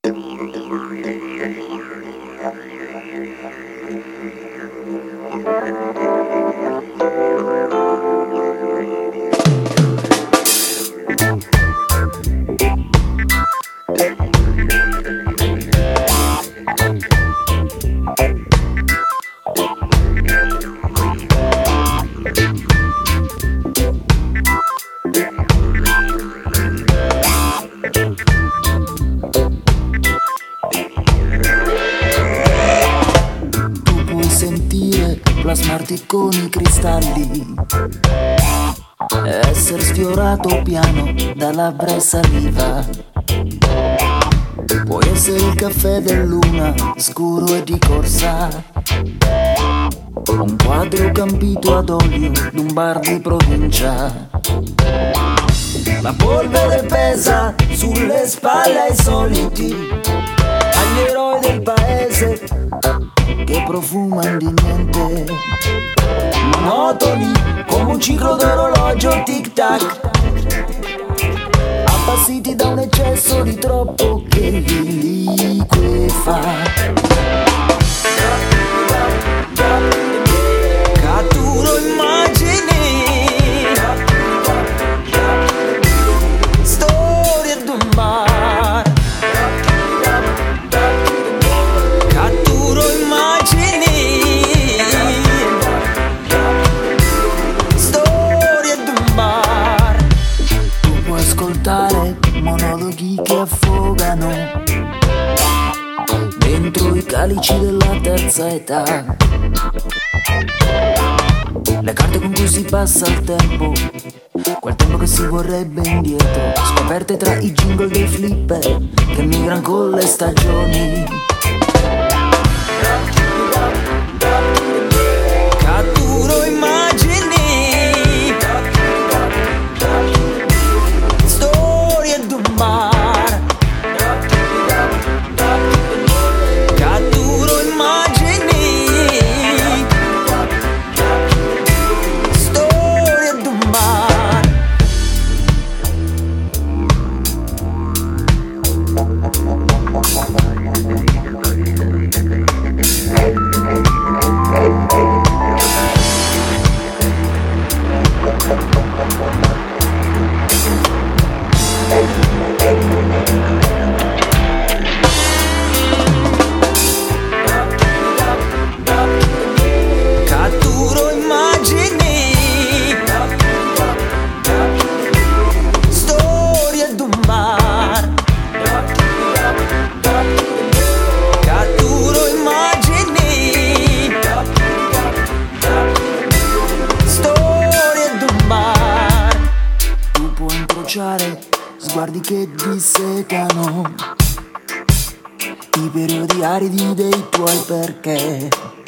Plasmarti con i cristalli, essere sfiorato piano da labbra e saliva. Puoi essere il caffè del luna, scuro e di corsa, un quadro campito ad olio d'un bar di provincia. La polvere pesa sulle spalle ai soliti, agli eroi del paese che profumano di niente, monotoni come un ciclo d'orologio tic tac, appassiti da un eccesso di troppo che li liquefa. Catturo immagini, storie d'un bar. Catturo immagini, storie d'un bar. Tu puoi ascoltare monologhi che affogano dentro i calici della terza età. Le carte con cui si passa il tempo, quel tempo che si vorrebbe indietro, scoperte tra i jingle dei flipper che migran con le stagioni. Catturo immagini, storie d'un bar. Catturo immagini, storie d'un bar. Catturo immagini, storie d'un bar. Catturo immagini, storie d'un bar. Tu puoi incrociare sguardi che dissecano i periodi aridi dei tuoi perché,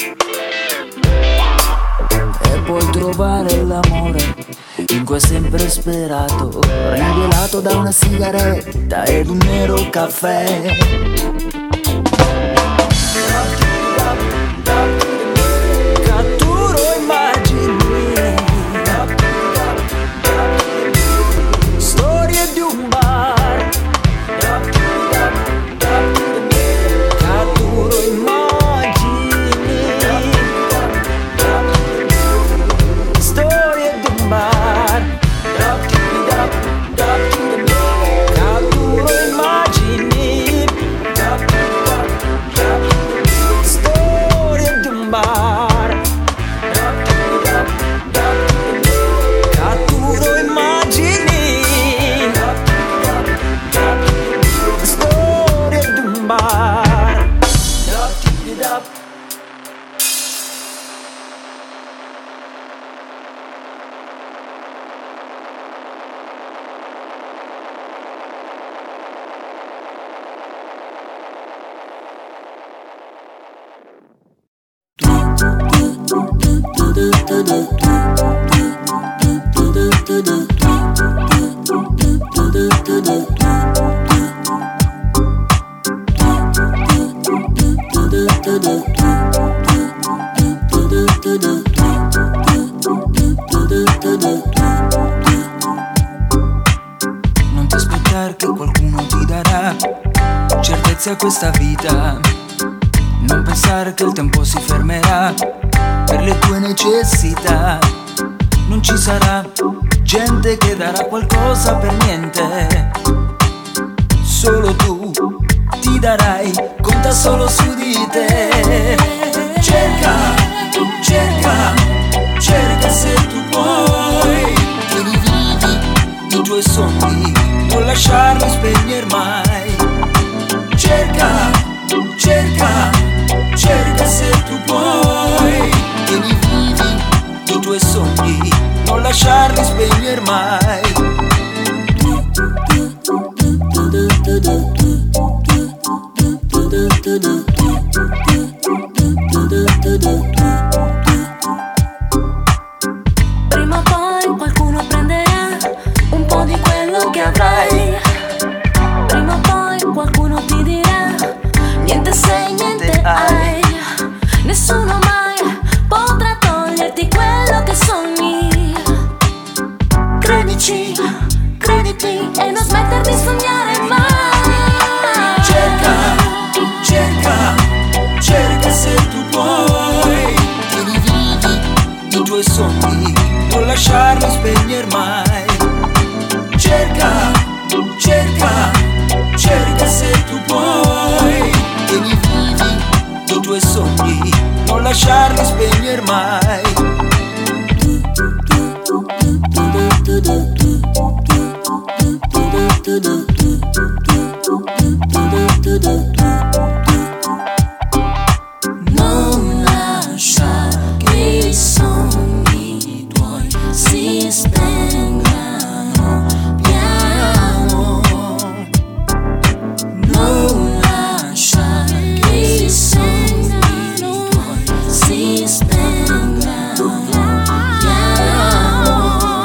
e puoi trovare l'amore in cui hai sempre sperato, rivelato da una sigaretta ed un nero caffè. Catturo immagini, storie di un bar. Catturo immagini, storie di un bar. Catturo immagini, storie di un bar. Catturo immagini, storie di un bar. grazie a questa vita. Non pensare che il tempo si fermerà per le tue necessità. Non ci sarà gente che darà qualcosa per niente. Solo tu ti darai, conta solo su di te. Cerca, cerca, cerca se tu puoi. Tieni vivi i tuoi sogni, non lasciarli spegnere mai. Cerca, cerca, cerca se tu puoi. Tieni vivi i tuoi sogni, non lasciarli spegnere mai. Prima o poi qualcuno prenderà un po' di quello che avrai. Prima o poi qualcuno ti dirà niente sei, niente hai. Nessuno mai potrà toglierti quello che sogni. Credici, crediti e non smettere di sognare mai. Cerca, cerca, cerca se tu puoi. Tieni vivi i tuoi sogni, non lasciarli spegnere mai. Cerca, cerca, cerca se tu puoi. Tieni vivi i tuoi sogni, non lasciarli spegnere mai. Non lascia che i sogni tuoi si spengano piano. Non lascia che i sogni tuoi si spengano piano.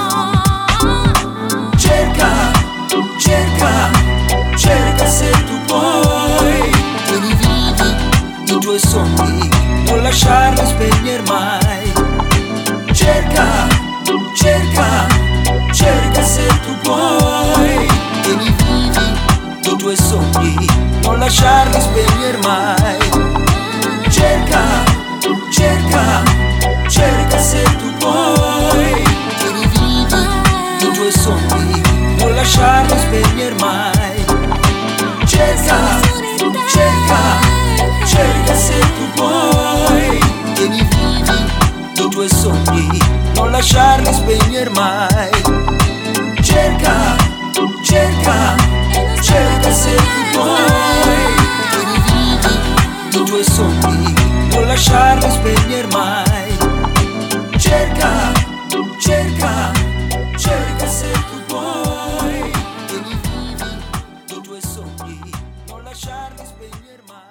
Cerca, cerca, cerca se tu puoi. Tieni vivi i tuoi sogni, non lasciarli spegnere mai. Cerca, cerca, cerca se tu puoi. Tieni vivi i tuoi sogni, non lasciarli spegnere mai. Cerca, cerca, cerca se tu puoi. Tieni vivi i tuoi sogni, non lasciarli spegnere mai. Cerca, cerca, cerca se tu puoi. Tieni vivi i tuoi sogni, non lasciarli spegnere mai. Cerca, cerca, cerca se tu puoi. Tieni vivi i tuoi sogni, non lasciarli spegnere mai. Cerca, cerca, cerca se tu puoi. Tieni vivi i tuoi sogni, non lasciarli spegnere mai.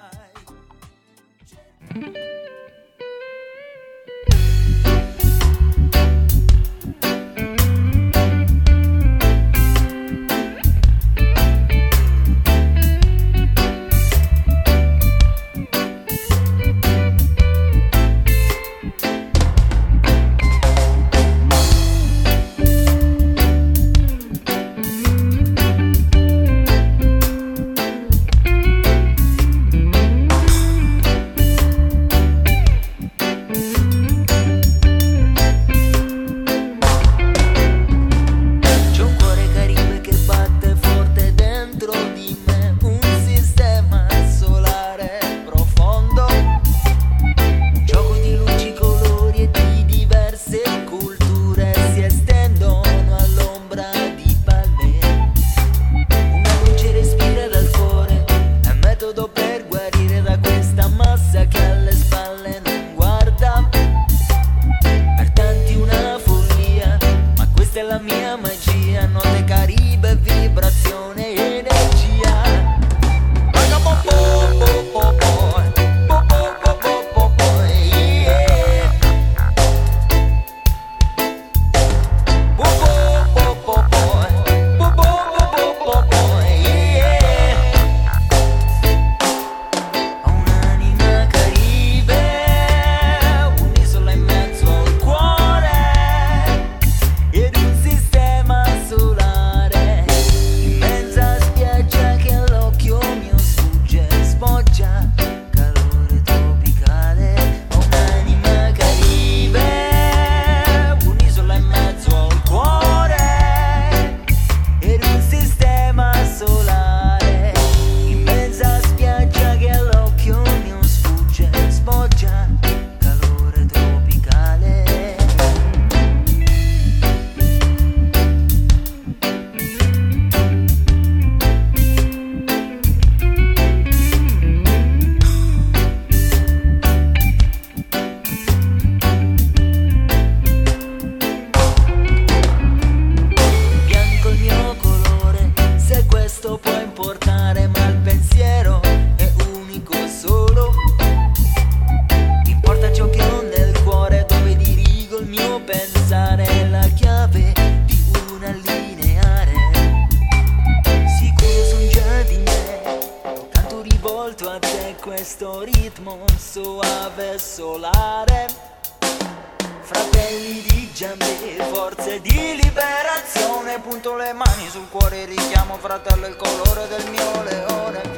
ascolto a te questo ritmo soave e solare. Fratelli di Giambè, forze di liberazione, punto le mani sul cuore, richiamo fratello il colore del mio leone.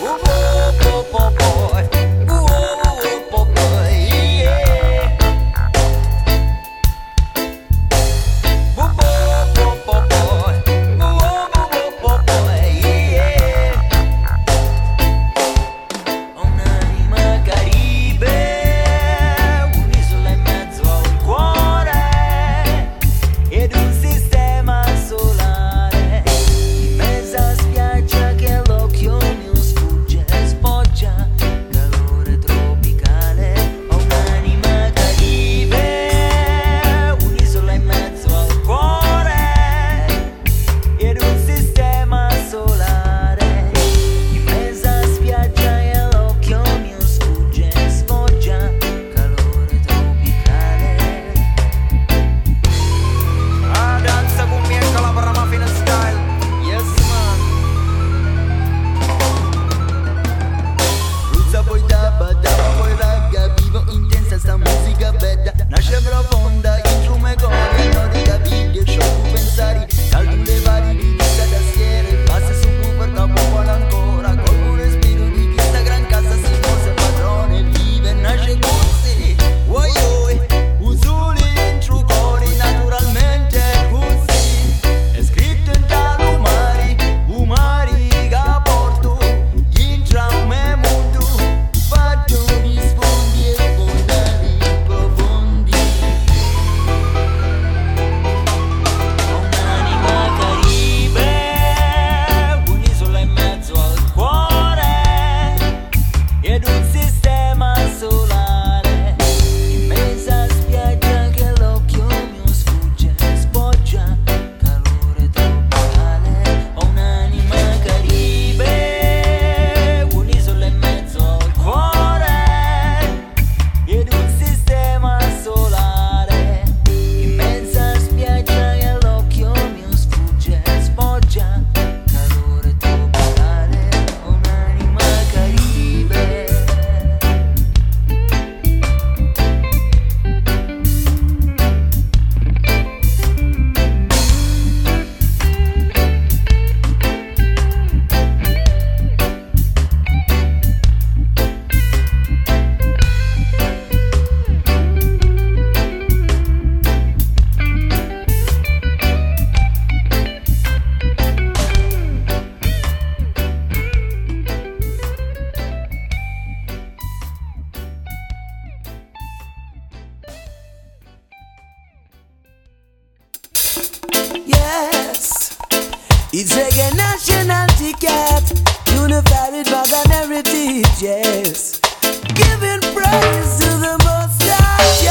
It's reggae national ticket, unified bag and heritage, yes. Giving praise to the Most High,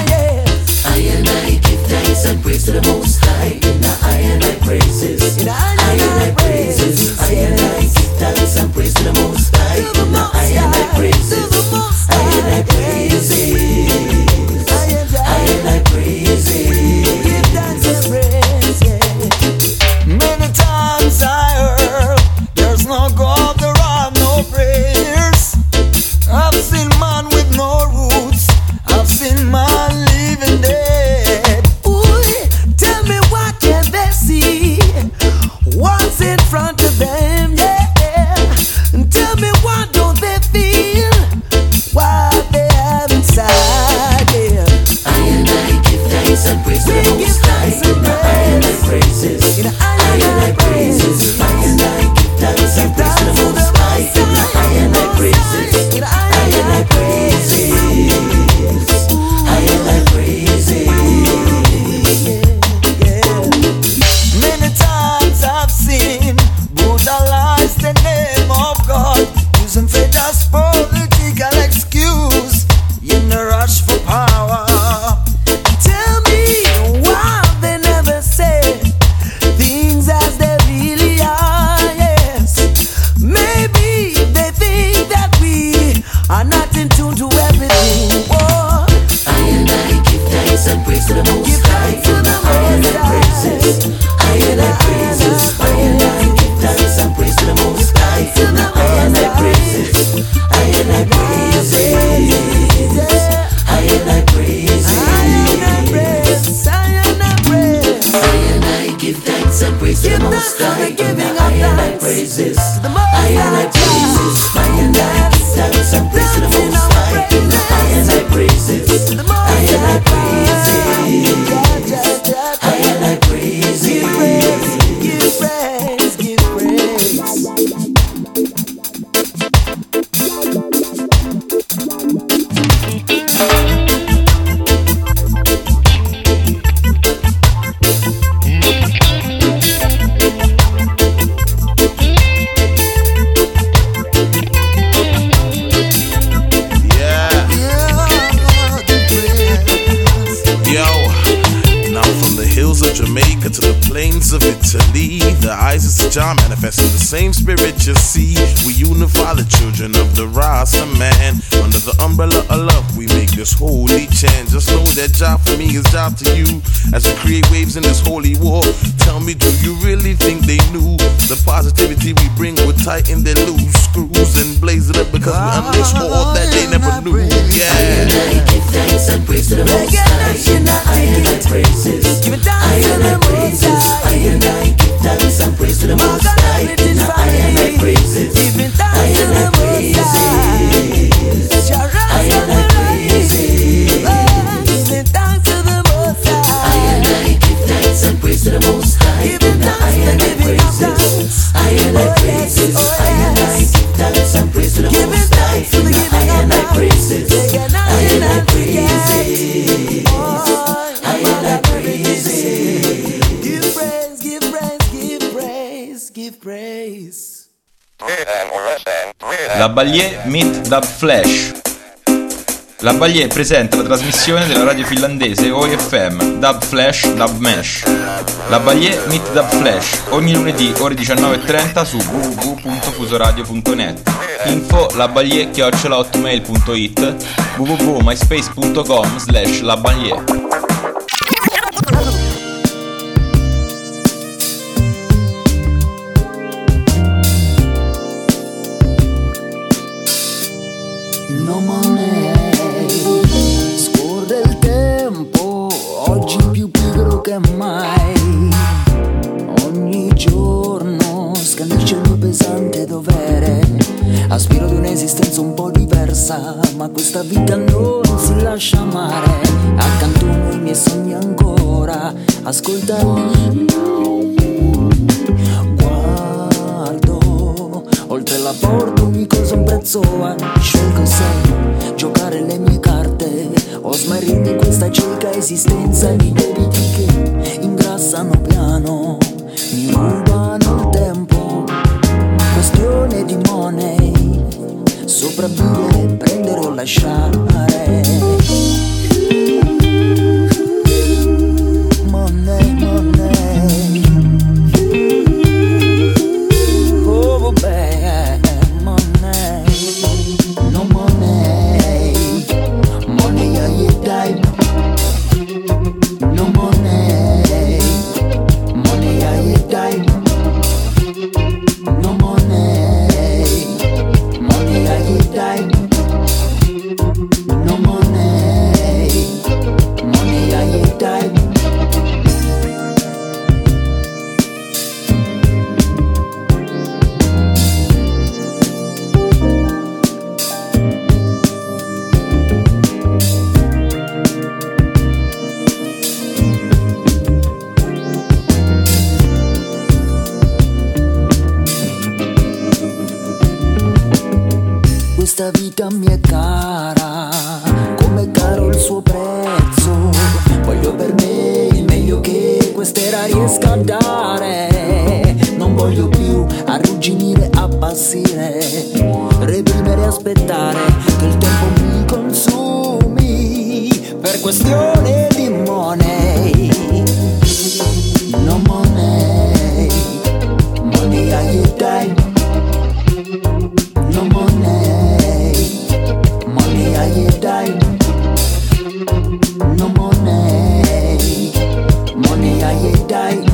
yes. I and I give thanks and praise to the Most High. In the I and I praises, In I and I praises, I and I give thanks and praise to the Most High. In the I and I praises, I and I praises, I and I praises. Give thanks and praise, yeah. Many times I heard there's no God, there are no prayers. I've seen man with no roots, I've seen man living dead. Ooh, tell me what can they see? What's in front of them, yeah. Tell me what don't they feel? What they have inside, yeah. I and I give thanks and praise to the Most High. In the I and I praises, In the I and I praises, I and I give thanks and praise to the Most High. In the I and I praises, I and I praises, I and I praises. Many times I've seen brutalize the name of God, using faith as political excuse in the rush for power. Tell me why they never say things as they really are, yes. Maybe they think that we are not in tune to everything. Oh, I and I give thanks and praise to the Most give High. thanks to the I and Most I praises, I and I praises, I and I give thanks and praise to the Most High. I and I praises, Jamaica to the plains of Italy, the Isis of Jah manifesting the same spirit you see. We unify the children of the Rasta man under the umbrella of love. We make this holy chant. Just know that Jah for me is Jah to you. As we create waves in this holy war, tell me, do you really think they knew the positivity we bring would tighten their loose screws and blaze it up because we unleash more that they never knew? Yeah. I give thanks and praise to the Most High. I praises. Give it down to the Most High. I give thanks and praise to the Most High. I praises. Give it down to the Most High. I praises. Give it down to the Most High. I give thanks and praise to the Most High. Give it down to the praises. I praises. I give thanks and praise to the Most High. I praises. I praises. I praises. Give praise, give praise, give praise, give praise. La Ballier Meet Dub Flash. La Ballier presenta la trasmissione della radio finlandese OIFM Dub Flash Dub Mesh. La Ballier Meet Dub Flash ogni lunedì ore 19:30 su www.fusoradio.net. Info laballier@hotmail.it, www.myspace.com/laballier. No money, scorre il tempo, oggi più pigro che mai. Ogni giorno scandisce il mio pesante dovere. Aspiro ad un'esistenza un po' diversa, ma questa vita non si lascia amare. Accantono i miei sogni ancora, ascoltali. Guardo oltre la porta ogni cosa un prezzo ha. Scelgo se giocare le mie carte o smarrire in questa cieca esistenza di debiti che ingrassano piano, mi rubano il tempo. Questione di money, sopravvivere, prendere o lasciare. Money, money. Oh vabbè, money. No money. Money a your time. No money. Money a your time. No money, money a your time. No money, money a your time. Questa vita mi è cara, come caro il suo prezzo. Voglio per me il meglio che quest'era riesca a dare. Non voglio più arrugginire, appassire, reprimere, aspettare che il tempo mi consumi per questione di money. No money, money a your time. No money, money a your time. No money, money a your time.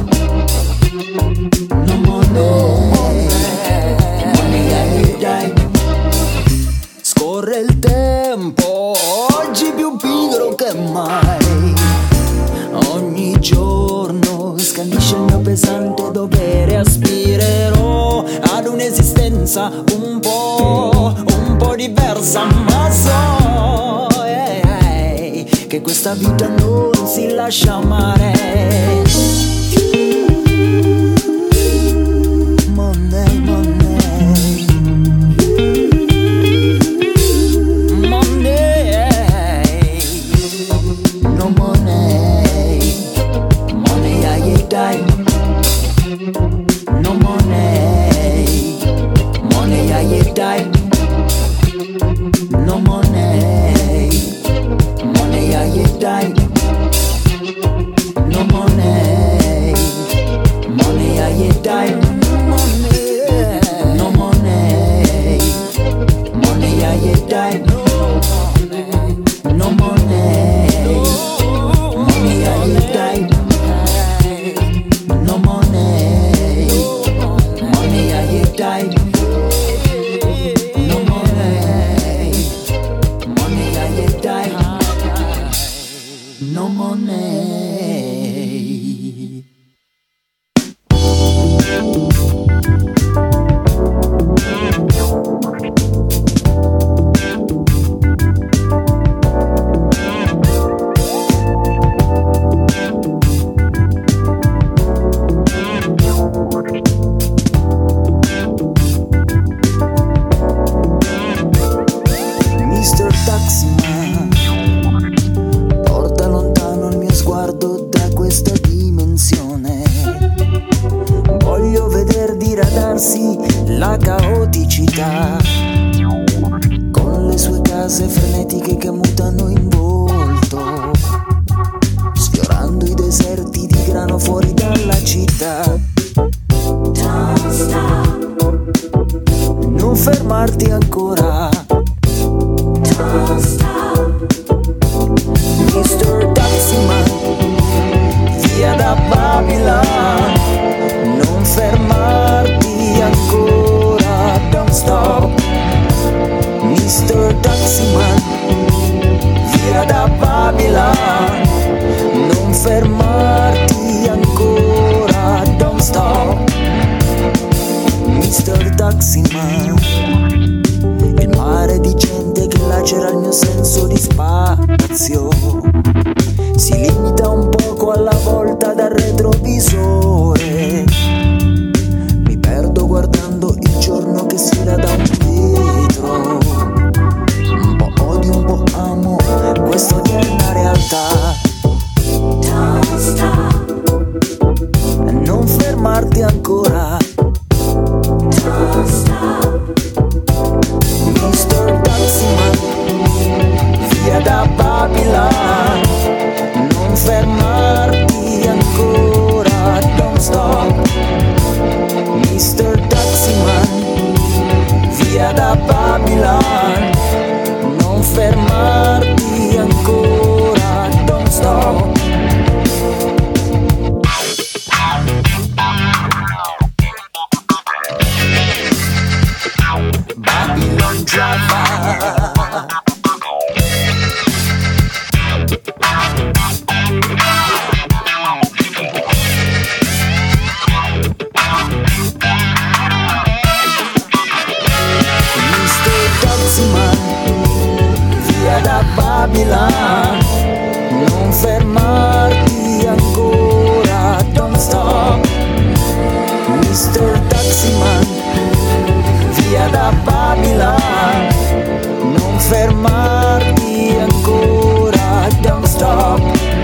No money, money a your time. Scorre il tempo, oggi più pigro che mai. Ogni giorno scandisce il mio pesante dovere. Aspirerò ad un'esistenza un po' diversa, ma so che questa vita non si lascia amare. Money, money, money, you die. No money. Money how you die. No money. Money how you die. No money. Money how you die. No money. Mr. Taximan, porta lontano il mio sguardo da questa dimensione. Voglio veder diradarsi la caoticità, con le sue case frenetiche che mutano in volto, sfiorando i deserti di grano fuori dalla città. Non fermarti ancora, Mr. Taximan, via da Babylon. Non fermarti ancora, don't stop. Mr. Taximan, via da Babylon. Non fermarti ancora, don't stop. Mr. Taximan, il mare di gente che lacera il mio senso di spazio si limita un poco alla volta dal retrovisore. Mi perdo guardando il giorno che sfila da un vetro. Un po' odio, un po' amo questa odierna realtà. Non fermarti ancora, Mr. Taximan, via da Babylon. Non fermarti ancora, don't stop. Mr. Taximan, via da Babylon. Non fermarti ancora, don't stop. Babylon driver. Mr. Taximan, via da Babylon. Non fermarti ancora, don't stop. Mr. Taximan, via da Babylon. Non fermarti ancora, don't stop.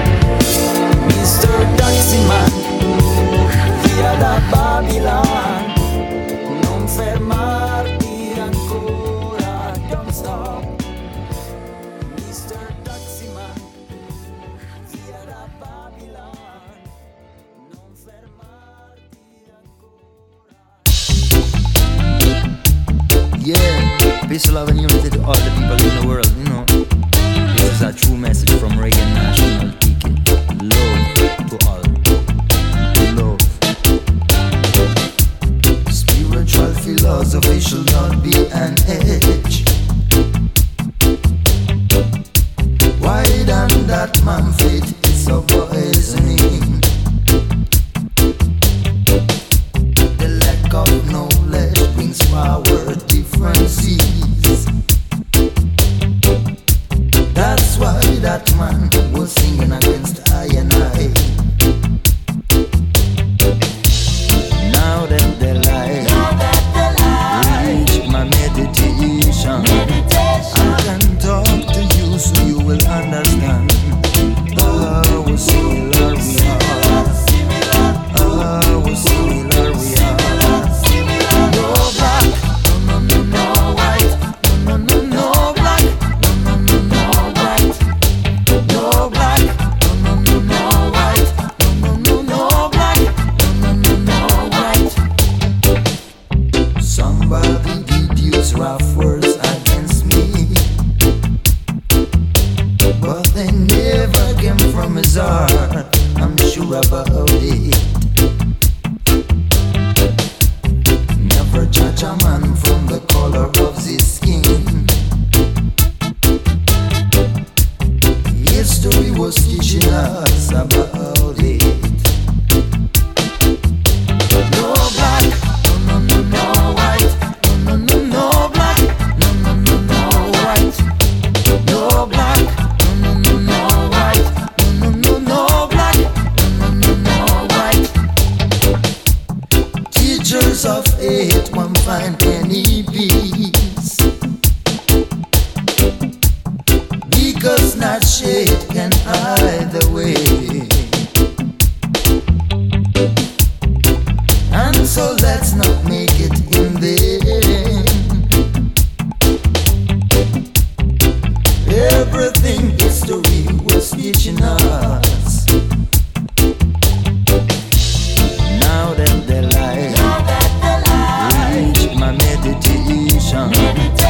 Mr. Taximan, via da Babylon. Non fermarti ancora, don't stop. Mr. Taximan, via da Babylon. Non fermarti ancora. Yeah, peace, love and unity to all the people in the world, you know. This is a true message from Reagan National Ticket. Love to all. Love. Spiritual philosophy should not be an edge. Why done that man faith is so poisoning? The lack of knowledge brings power differences. That's why that man was singing against I and I. Now that the light reach my meditation, I can talk to you so you will understand how similar we are. How similar we are. No black, no, no, no, no white, no, no, no, no black, no, no, no, no white, no black, no, no, no, no white. about it. No black, no, no, no, no white. No, no, no, no black. No, no, no, no white. No black, no, no, no, no white. No, no, no, no black. No, no, no, no white. Teachers of hate won't find any peace, because not shade can hide the way. And so let's not make it in vain. Everything history was teaching us. Now that the light reach my meditation.